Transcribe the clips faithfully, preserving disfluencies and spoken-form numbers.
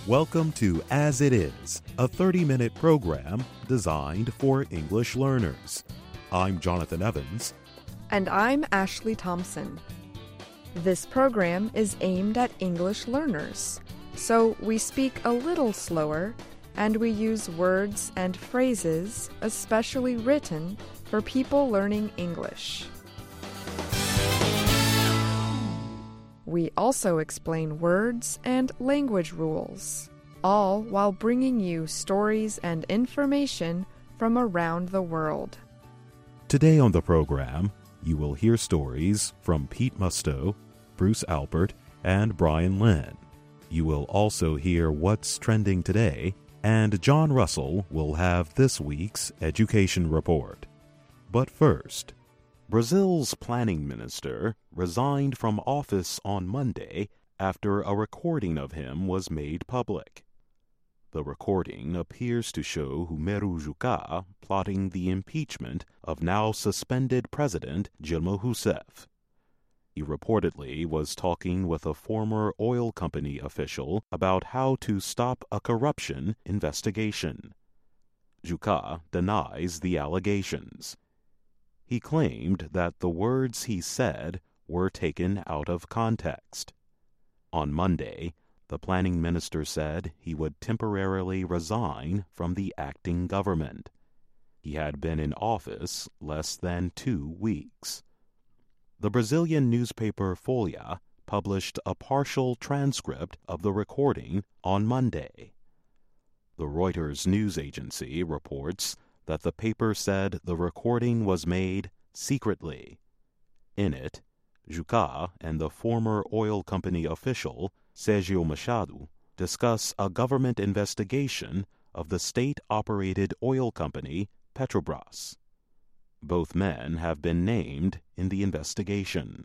Welcome to As It Is, a thirty-minute program designed for English learners. I'm Jonathan Evans. And I'm Ashley Thompson. This program is aimed at English learners, so we speak a little slower and we use words and phrases especially written for people learning English. We also explain words and language rules, all while bringing you stories and information from around the world. Today on the program, you will hear stories from Pete Musto, Bruce Albert, and Brian Lynn. You will also hear what's trending today, and John Russell will have this week's education report. But first, Brazil's planning minister resigned from office on Monday after a recording of him was made public. The recording appears to show Humero Jucá plotting the impeachment of now suspended President Dilma Rousseff. He reportedly was talking with a former oil company official about how to stop a corruption investigation. Jucá denies the allegations. He claimed that the words he said were taken out of context. On Monday, the planning minister said he would temporarily resign from the acting government. He had been in office less than two weeks. The Brazilian newspaper Folha published a partial transcript of the recording on Monday. The Reuters news agency reports that the paper said the recording was made secretly. In it, Jucá and the former oil company official Sérgio Machado discuss a government investigation of the state-operated oil company Petrobras. Both men have been named in the investigation.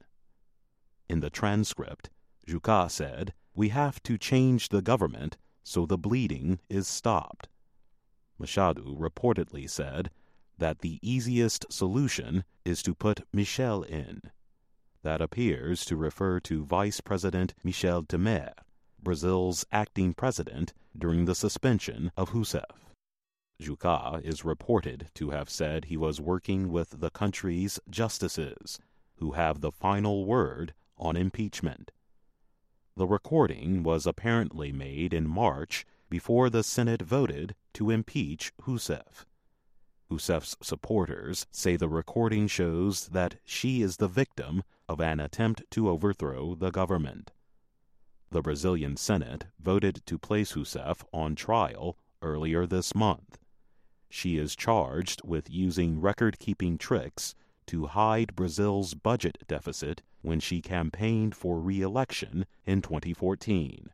In the transcript, Jucá said, "We have to change the government so the bleeding is stopped." Machado reportedly said that the easiest solution is to put Michel in. That appears to refer to Vice President Michel Temer, Brazil's acting president during the suspension of Rousseff. Jucá is reported to have said he was working with the country's justices, who have the final word on impeachment. The recording was apparently made in March before the Senate voted to impeach Rousseff. Rousseff's supporters say the recording shows that she is the victim of an attempt to overthrow the government. The Brazilian Senate voted to place Rousseff on trial earlier this month. She is charged with using record-keeping tricks to hide Brazil's budget deficit when she campaigned for re-election in twenty fourteen.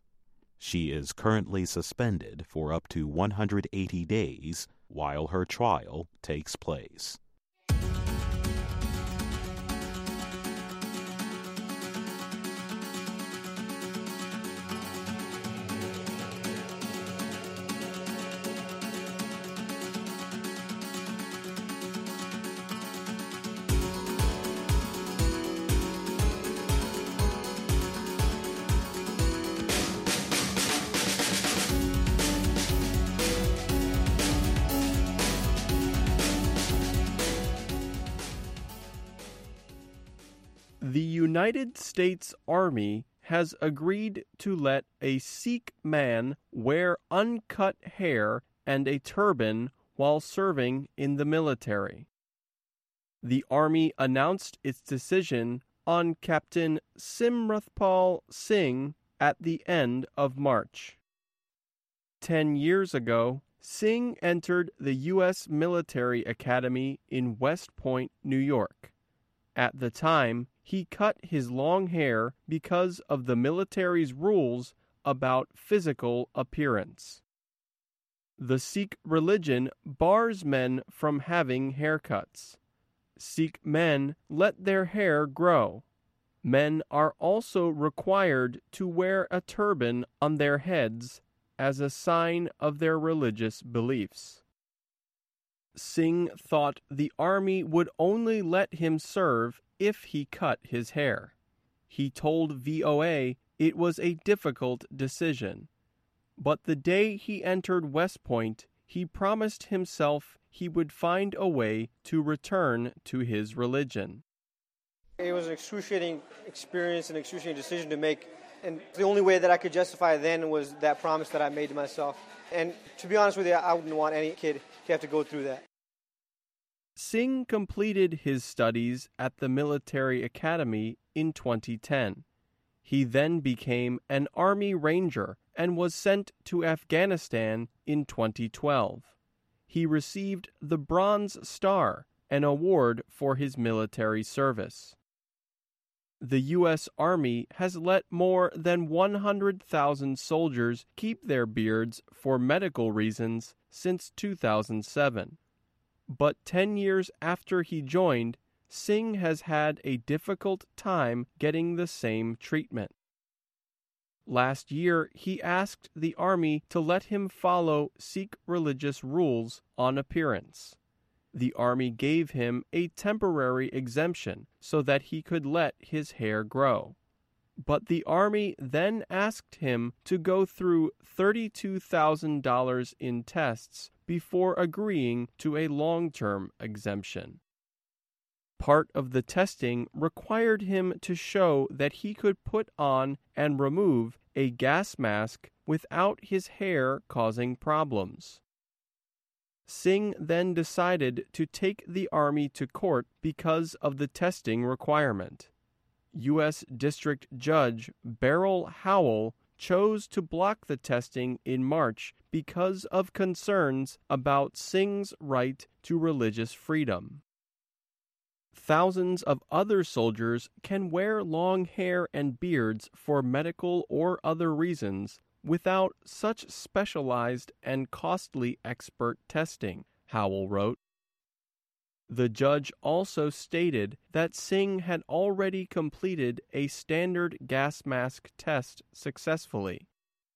She is currently suspended for up to one hundred eighty days while her trial takes place. The United States Army has agreed to let a Sikh man wear uncut hair and a turban while serving in the military. The Army announced its decision on Captain Simrathpal Singh at the end of March. Ten years ago, Singh entered the U S Military Academy in West Point, New York. At the time, he cut his long hair because of the military's rules about physical appearance. The Sikh religion bars men from having haircuts. Sikh men let their hair grow. Men are also required to wear a turban on their heads as a sign of their religious beliefs. Singh thought the army would only let him serve if he cut his hair. He told V O A it was a difficult decision. But the day he entered West Point, he promised himself he would find a way to return to his religion. It was an excruciating experience, an excruciating decision to make, and the only way that I could justify it then was that promise that I made to myself. And to be honest with you, I wouldn't want any kid to have to go through that. Singh completed his studies at the military academy in twenty ten. He then became an Army Ranger and was sent to Afghanistan in twenty twelve. He received the Bronze Star, an award for his military service. The U S Army has let more than one hundred thousand soldiers keep their beards for medical reasons since two thousand seven. But ten years after he joined, Singh has had a difficult time getting the same treatment. Last year, he asked the Army to let him follow Sikh religious rules on appearance. The Army gave him a temporary exemption so that he could let his hair grow. But the Army then asked him to go through thirty-two thousand dollars in tests before agreeing to a long-term exemption. Part of the testing required him to show that he could put on and remove a gas mask without his hair causing problems. Singh then decided to take the Army to court because of the testing requirement. U S District Judge Beryl Howell chose to block the testing in March because of concerns about Singh's right to religious freedom. Thousands of other soldiers can wear long hair and beards for medical or other reasons without such specialized and costly expert testing, Howell wrote. The judge also stated that Singh had already completed a standard gas mask test successfully.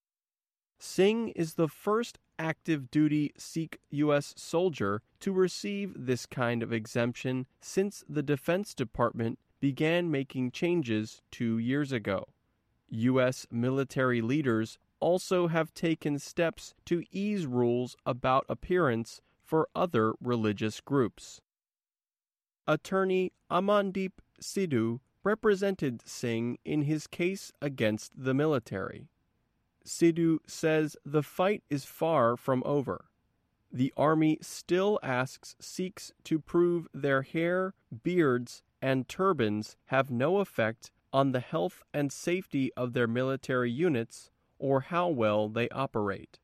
Singh is the first active-duty Sikh U S soldier to receive this kind of exemption since the Defense Department began making changes two years ago. U S military leaders also have taken steps to ease rules about appearance for other religious groups. Attorney Amandeep Sidhu represented Singh in his case against the military. Sidhu says the fight is far from over. The Army still asks Sikhs to prove their hair, beards, and turbans have no effect on the health and safety of their military units or how well they operate.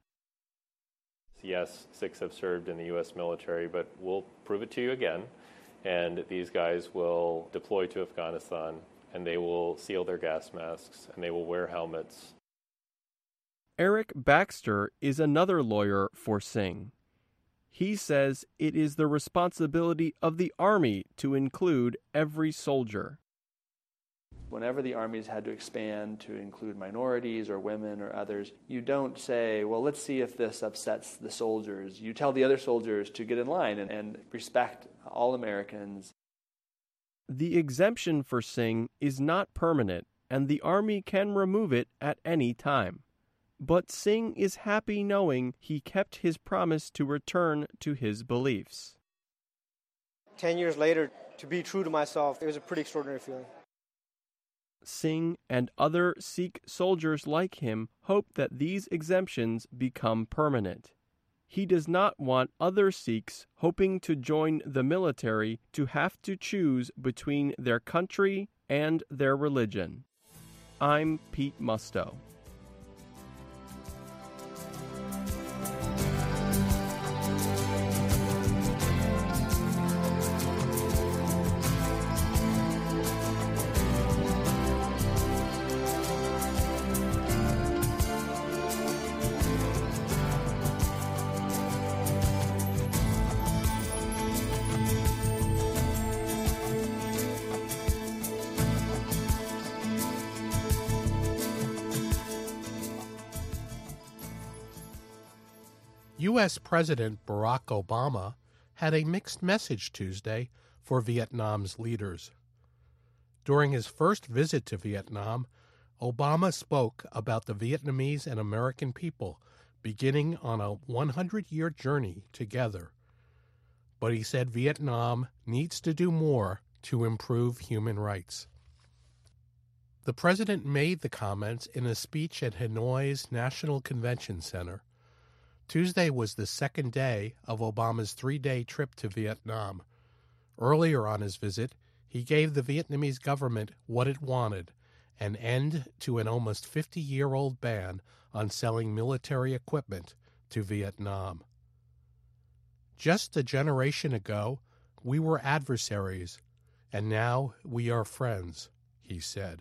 Yes, Sikhs have served in the U S military, but we'll prove it to you again. And these guys will deploy to Afghanistan, and they will seal their gas masks, and they will wear helmets. Eric Baxter is another lawyer for Singh. He says it is the responsibility of the Army to include every soldier. Whenever the armies had to expand to include minorities or women or others, you don't say, well, let's see if this upsets the soldiers. You tell the other soldiers to get in line and, and respect all Americans. The exemption for Singh is not permanent, and the Army can remove it at any time. But Singh is happy knowing he kept his promise to return to his beliefs. Ten years later, to be true to myself, it was a pretty extraordinary feeling. Singh and other Sikh soldiers like him hope that these exemptions become permanent. He does not want other Sikhs hoping to join the military to have to choose between their country and their religion. I'm Pete Musto. U S President Barack Obama had a mixed message Tuesday for Vietnam's leaders. During his first visit to Vietnam, Obama spoke about the Vietnamese and American people beginning on a hundred-year journey together. But he said Vietnam needs to do more to improve human rights. The president made the comments in a speech at Hanoi's National Convention Center. Tuesday was the second day of Obama's three-day trip to Vietnam. Earlier on his visit, he gave the Vietnamese government what it wanted, an end to an almost fifty-year-old ban on selling military equipment to Vietnam. Just a generation ago, we were adversaries, and now we are friends, he said.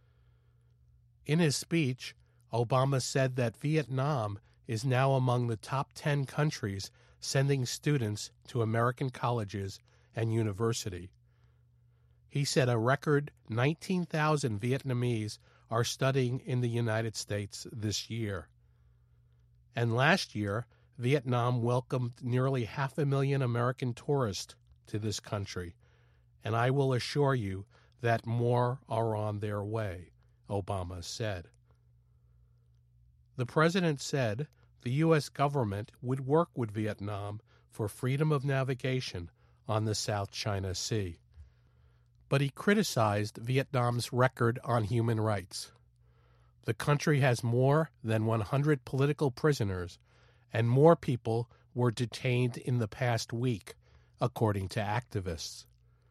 In his speech, Obama said that Vietnam is now among the top ten countries sending students to American colleges and university. He said a record nineteen thousand Vietnamese are studying in the United States this year. And last year, Vietnam welcomed nearly half a million American tourists to this country, and I will assure you that more are on their way, Obama said. The president said the U S government would work with Vietnam for freedom of navigation on the South China Sea. But he criticized Vietnam's record on human rights. The country has more than one hundred political prisoners, and more people were detained in the past week, according to activists.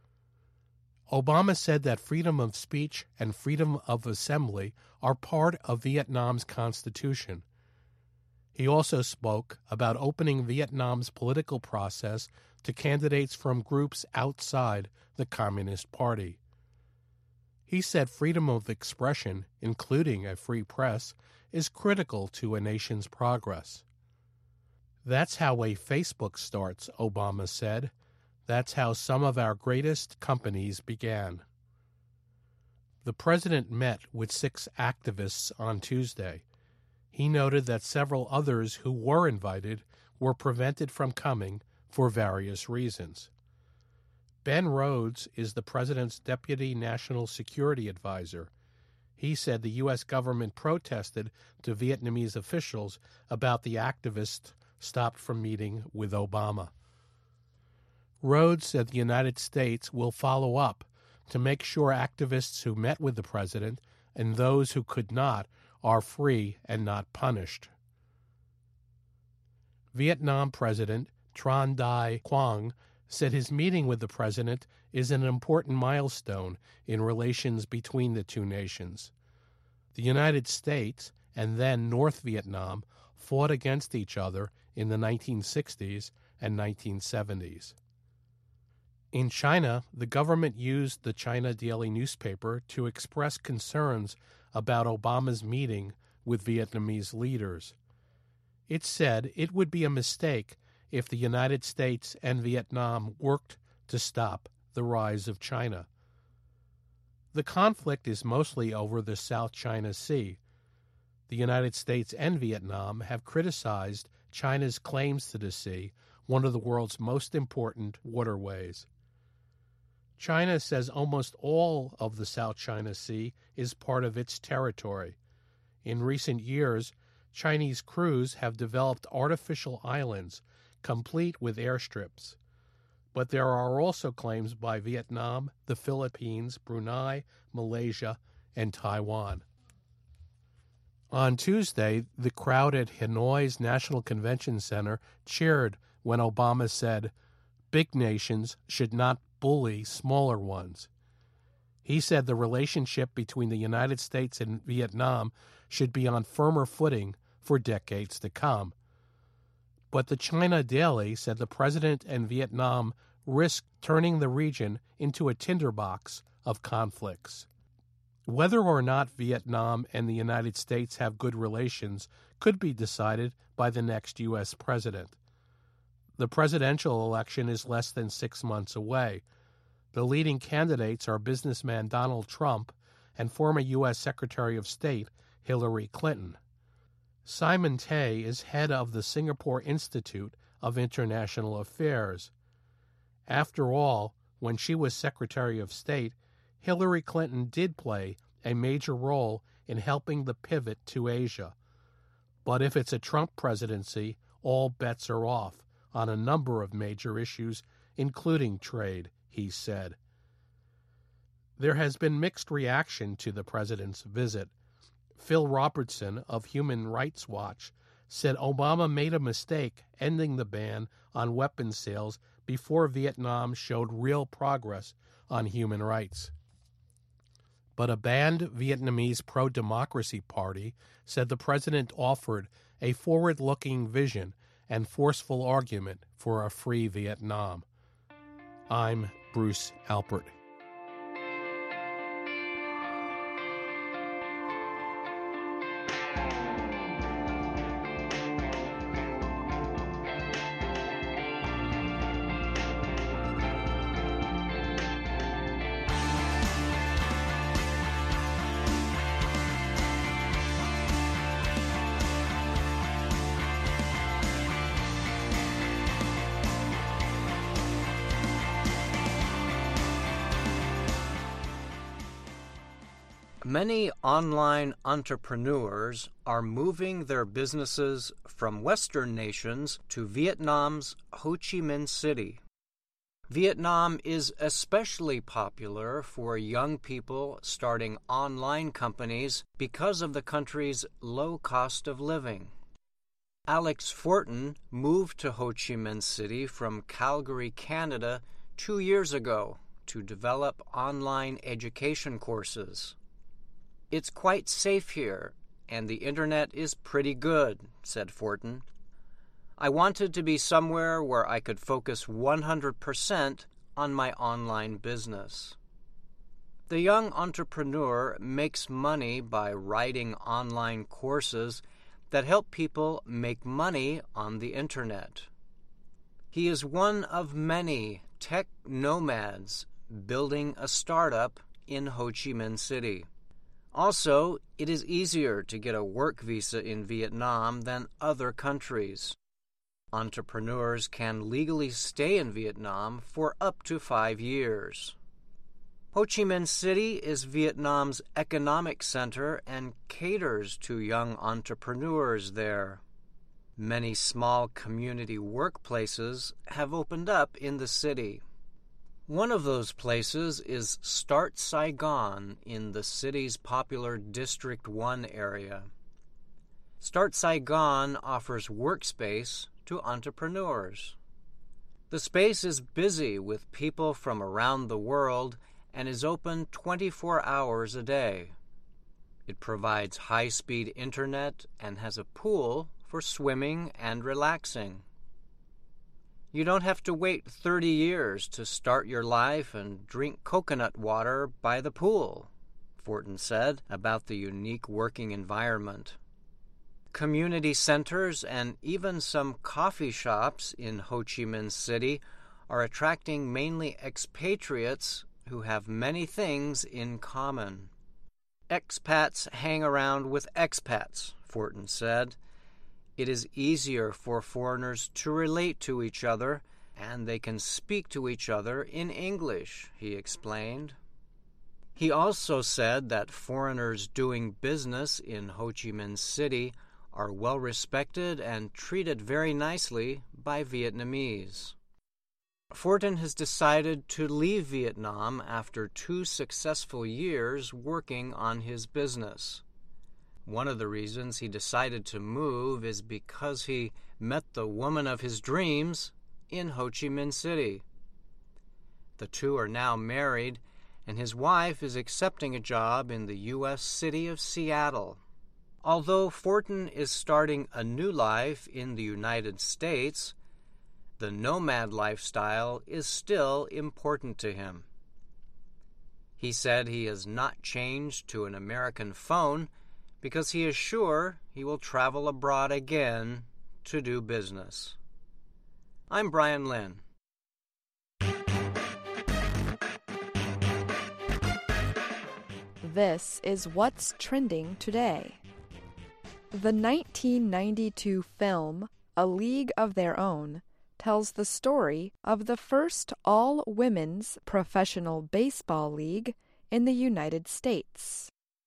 Obama said that freedom of speech and freedom of assembly are part of Vietnam's constitution. He also spoke about opening Vietnam's political process to candidates from groups outside the Communist Party. He said freedom of expression, including a free press, is critical to a nation's progress. That's how a Facebook starts, Obama said. That's how some of our greatest companies began. The president met with six activists on Tuesday. He noted that several others who were invited were prevented from coming for various reasons. Ben Rhodes is the president's deputy national security advisor. He said the U S government protested to Vietnamese officials about the activists stopped from meeting with Obama. Rhodes said the United States will follow up to make sure activists who met with the president and those who could not are free and not punished. Vietnam President Tran Dai Quang said his meeting with the president is an important milestone in relations between the two nations. The United States and then North Vietnam fought against each other in the nineteen sixties and nineteen seventies. In China, the government used the China Daily newspaper to express concerns about Obama's meeting with Vietnamese leaders. It said it would be a mistake if the United States and Vietnam worked to stop the rise of China. The conflict is mostly over the South China Sea. The United States and Vietnam have criticized China's claims to the sea, one of the world's most important waterways. China says almost all of the South China Sea is part of its territory. In recent years, Chinese crews have developed artificial islands, complete with airstrips. But there are also claims by Vietnam, the Philippines, Brunei, Malaysia, and Taiwan. On Tuesday, the crowd at Hanoi's National Convention Center cheered when Obama said, "Big nations should not bully smaller ones." He said the relationship between the United States and Vietnam should be on firmer footing for decades to come. But the China Daily said the president and Vietnam risk turning the region into a tinderbox of conflicts. Whether or not Vietnam and the United States have good relations could be decided by the next U S president. The presidential election is less than six months away. The leading candidates are businessman Donald Trump and former U S Secretary of State Hillary Clinton. Simon Tay is head of the Singapore Institute of International Affairs. After all, when she was Secretary of State, Hillary Clinton did play a major role in helping the pivot to Asia. But if it's a Trump presidency, all bets are off on a number of major issues, including trade, he said. There has been mixed reaction to the president's visit. Phil Robertson of Human Rights Watch said Obama made a mistake ending the ban on weapons sales before Vietnam showed real progress on human rights. But a banned Vietnamese pro-democracy party said the president offered a forward-looking vision and forceful argument for a free Vietnam. I'm Bruce Alpert. Many online entrepreneurs are moving their businesses from Western nations to Vietnam's Ho Chi Minh City. Vietnam is especially popular for young people starting online companies because of the country's low cost of living. Alex Fortin moved to Ho Chi Minh City from Calgary, Canada, two years ago to develop online education courses. "It's quite safe here, and the internet is pretty good," said Fortin. "I wanted to be somewhere where I could focus one hundred percent on my online business." The young entrepreneur makes money by writing online courses that help people make money on the internet. He is one of many tech nomads building a startup in Ho Chi Minh City. Also, it is easier to get a work visa in Vietnam than other countries. Entrepreneurs can legally stay in Vietnam for up to five years. Ho Chi Minh City is Vietnam's economic center and caters to young entrepreneurs there. Many small community workplaces have opened up in the city. One of those places is Start Saigon in the city's popular District one area. Start Saigon offers workspace to entrepreneurs. The space is busy with people from around the world and is open twenty-four hours a day. It provides high-speed internet and has a pool for swimming and relaxing. You don't have to wait thirty years to start your life and drink coconut water by the pool, Fortin said about the unique working environment. Community centers and even some coffee shops in Ho Chi Minh City are attracting mainly expatriates who have many things in common. Expats hang around with expats, Fortin said. It is easier for foreigners to relate to each other, and they can speak to each other in English, he explained. He also said that foreigners doing business in Ho Chi Minh City are well respected and treated very nicely by Vietnamese. Fortin has decided to leave Vietnam after two successful years working on his business. One of the reasons he decided to move is because he met the woman of his dreams in Ho Chi Minh City. The two are now married, and his wife is accepting a job in the U S city of Seattle. Although Fortin is starting a new life in the United States, the nomad lifestyle is still important to him. He said he has not changed to an American phone because he is sure he will travel abroad again to do business. I'm Brian Lynn. This is What's Trending Today. The nineteen ninety-two film A League of Their Own tells the story of the first all-women's professional baseball league in the United States.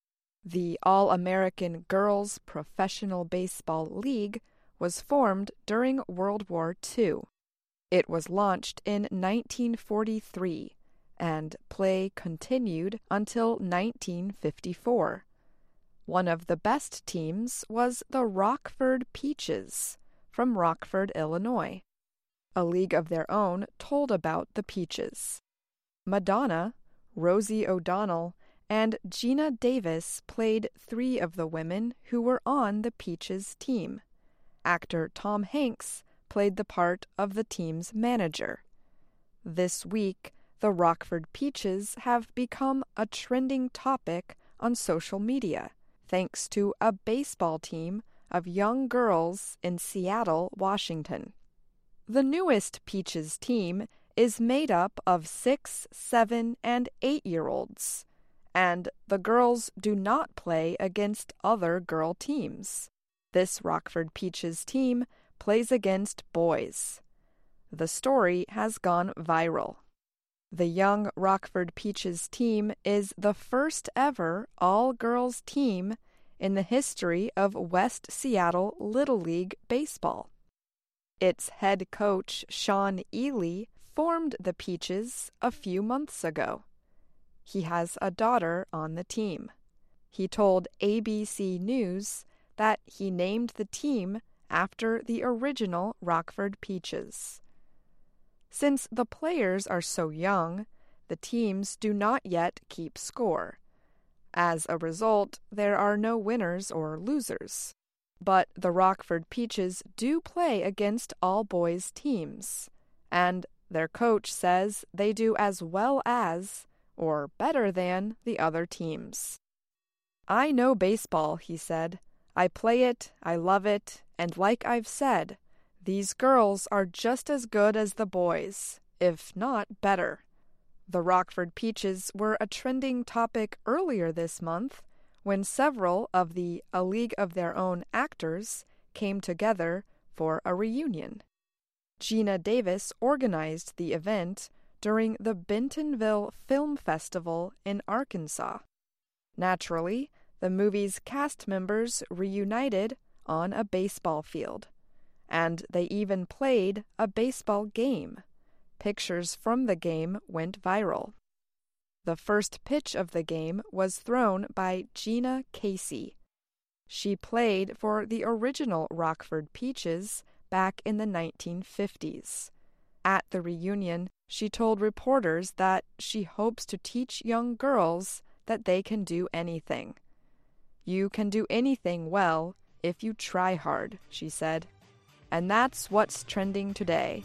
The All-American Girls Professional Baseball League was formed during World War Two. It was launched in nineteen forty-three, and play continued until nineteen fifty-four. One of the best teams was the Rockford Peaches from Rockford, Illinois. A League of Their Own told about the Peaches. Madonna, Rosie O'Donnell, and Gina Davis played three of the women who were on the Peaches team. Actor Tom Hanks played the part of the team's manager. This week, the Rockford Peaches have become a trending topic on social media, thanks to a baseball team of young girls in Seattle, Washington. The newest Peaches team is made up of six, seven, and eight-year-olds, and the girls do not play against other girl teams. This Rockford Peaches team plays against boys. The story has gone viral. The young Rockford Peaches team is the first ever all-girls team in the history of West Seattle Little League Baseball. Its head coach, Sean Ely, formed the Peaches a few months ago. He has a daughter on the team. He told A B C News that he named the team after the original Rockford Peaches. Since the players are so young, the teams do not yet keep score. As a result, there are no winners or losers. But the Rockford Peaches do play against all-boys teams, and their coach says they do as well as, or better than, the other teams. "I know baseball," he said. "I play it, I love it, and like I've said, these girls are just as good as the boys, if not better." The Rockford Peaches were a trending topic earlier this month when several of the A League of Their Own actors came together for a reunion. Gina Davis organized the event during the Bentonville Film Festival in Arkansas. Naturally, the movie's cast members reunited on a baseball field, and they even played a baseball game. Pictures from the game went viral. The first pitch of the game was thrown by Gina Casey. She played for the original Rockford Peaches back in the nineteen fifties. At the reunion, she told reporters that she hopes to teach young girls that they can do anything. "You can do anything well if you try hard," she said. And that's what's trending today.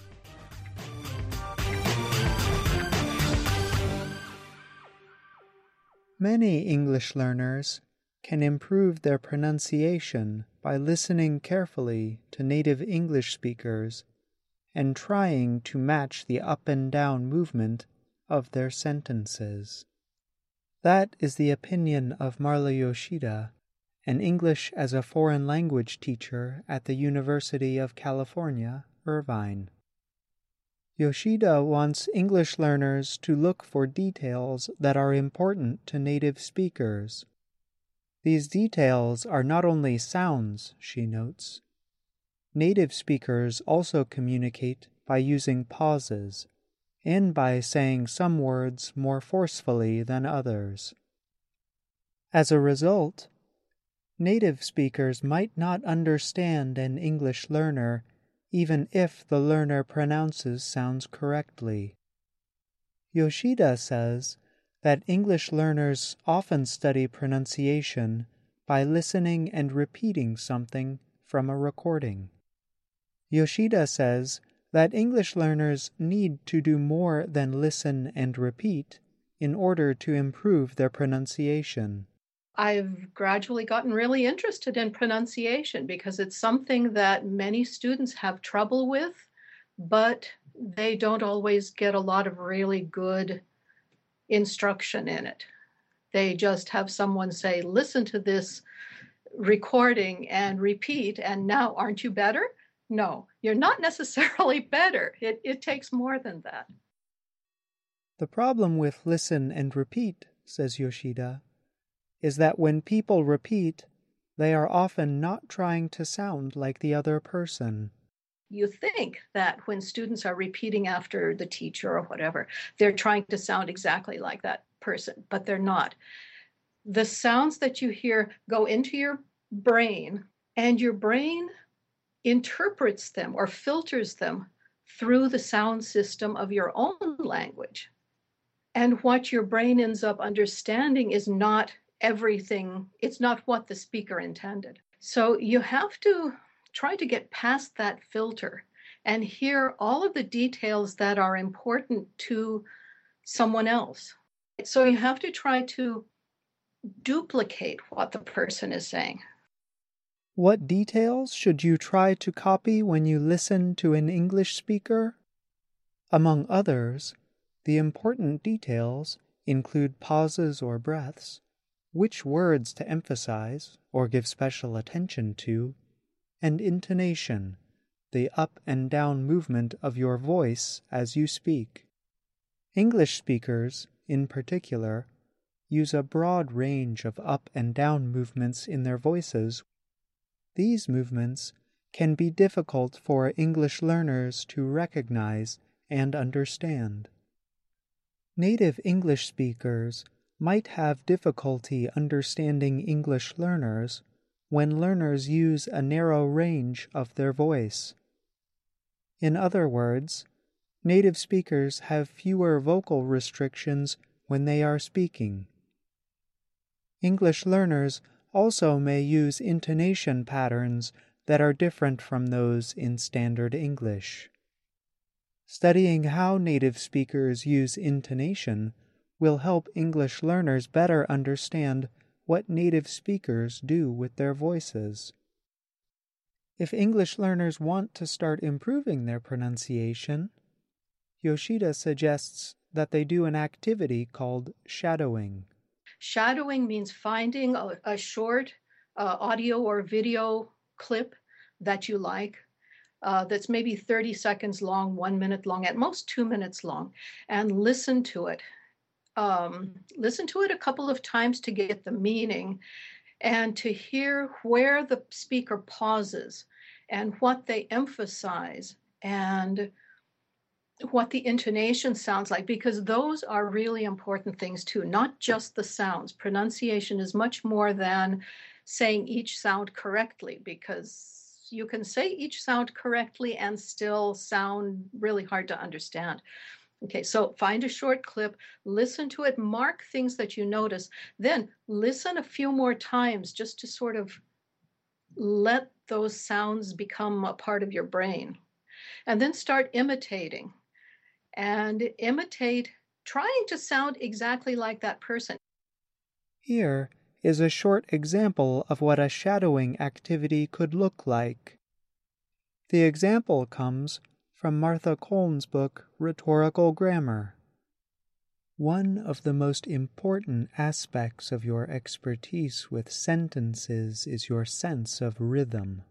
Many English learners can improve their pronunciation by listening carefully to native English speakers and trying to match the up and down movement of their sentences. That is the opinion of Marla Yoshida, an English as a foreign language teacher at the University of California, Irvine. Yoshida wants English learners to look for details that are important to native speakers. These details are not only sounds, she notes. Native speakers also communicate by using pauses and by saying some words more forcefully than others. As a result, native speakers might not understand an English learner even if the learner pronounces sounds correctly. Yoshida says that English learners often study pronunciation by listening and repeating something from a recording. Yoshida says that English learners need to do more than listen and repeat in order to improve their pronunciation. I've gradually gotten really interested in pronunciation because it's something that many students have trouble with, but they don't always get a lot of really good instruction in it. They just have someone say, "Listen to this recording and repeat, and now aren't you better?" No, you're not necessarily better. It, it takes more than that. The problem with listen and repeat, says Yoshida, is that when people repeat, they are often not trying to sound like the other person. You think that when students are repeating after the teacher or whatever, they're trying to sound exactly like that person, but they're not. The sounds that you hear go into your brain, and your brain interprets them or filters them through the sound system of your own language. And what your brain ends up understanding is not everything, it's not what the speaker intended. So you have to try to get past that filter and hear all of the details that are important to someone else. So you have to try to duplicate what the person is saying. What details should you try to copy when you listen to an English speaker? Among others, the important details include pauses or breaths, which words to emphasize or give special attention to, and intonation, the up and down movement of your voice as you speak. English speakers, in particular, use a broad range of up and down movements in their voices. These movements can be difficult for English learners to recognize and understand. Native English speakers might have difficulty understanding English learners when learners use a narrow range of their voice. In other words, native speakers have fewer vocal restrictions when they are speaking. English learners also may use intonation patterns that are different from those in standard English. Studying how native speakers use intonation will help English learners better understand what native speakers do with their voices. If English learners want to start improving their pronunciation, Yoshida suggests that they do an activity called shadowing. Shadowing means finding a, a short uh, audio or video clip that you like, uh, that's maybe thirty seconds long, one minute long, at most two minutes long, and listen to it. Um, listen to it a couple of times to get the meaning and to hear where the speaker pauses and what they emphasize and what the intonation sounds like, because those are really important things too, not just the sounds. Pronunciation is much more than saying each sound correctly, because you can say each sound correctly and still sound really hard to understand. Okay, so find a short clip, listen to it, mark things that you notice, then listen a few more times just to sort of let those sounds become a part of your brain. And then start imitating. And imitate, trying to sound exactly like that person. Here is a short example of what a shadowing activity could look like. The example comes from Martha Coln's book, Rhetorical Grammar. One of the most important aspects of your expertise with sentences is your sense of rhythm.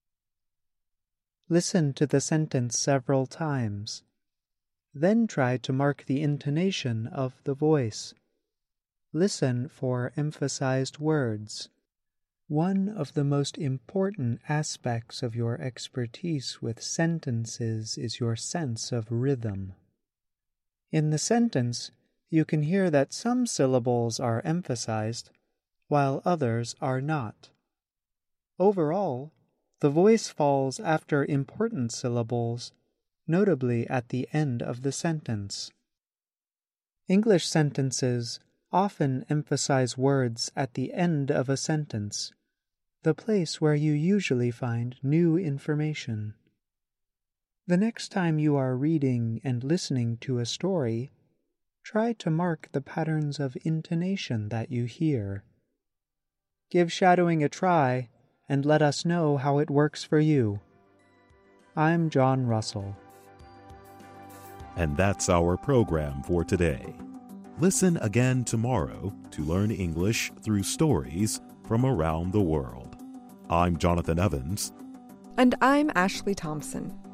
Listen to the sentence several times. Then try to mark the intonation of the voice. Listen for emphasized words. One of the most important aspects of your expertise with sentences is your sense of rhythm. In the sentence, you can hear that some syllables are emphasized, while others are not. Overall, the voice falls after important syllables, notably at the end of the sentence. English sentences often emphasize words at the end of a sentence, the place where you usually find new information. The next time you are reading and listening to a story, try to mark the patterns of intonation that you hear. Give shadowing a try and let us know how it works for you. I'm John Russell. And that's our program for today. Listen again tomorrow to learn English through stories from around the world. I'm Jonathan Evans. And I'm Ashley Thompson.